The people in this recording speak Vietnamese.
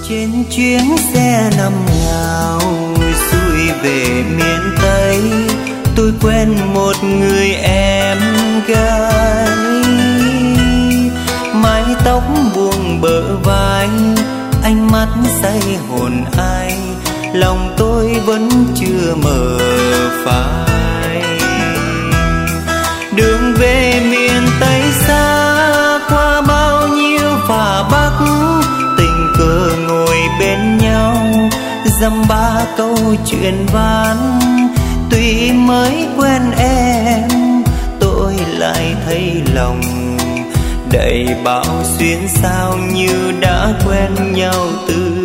Trên chuyến xe năm nào xuôi về miền Tây, tôi quen một người em gái. Mái tóc buông bờ vai, ánh mắt say hồn ai, lòng tôi vẫn chưa mờ phai. Đường về miền Tây xa, qua bao nhiêu phà bắc, tình cờ ngồi bên nhau dăm ba câu chuyện ván. Tuy mới quen em, tôi lại thấy lòng đầy bão xuyên sao như đã quen nhau từ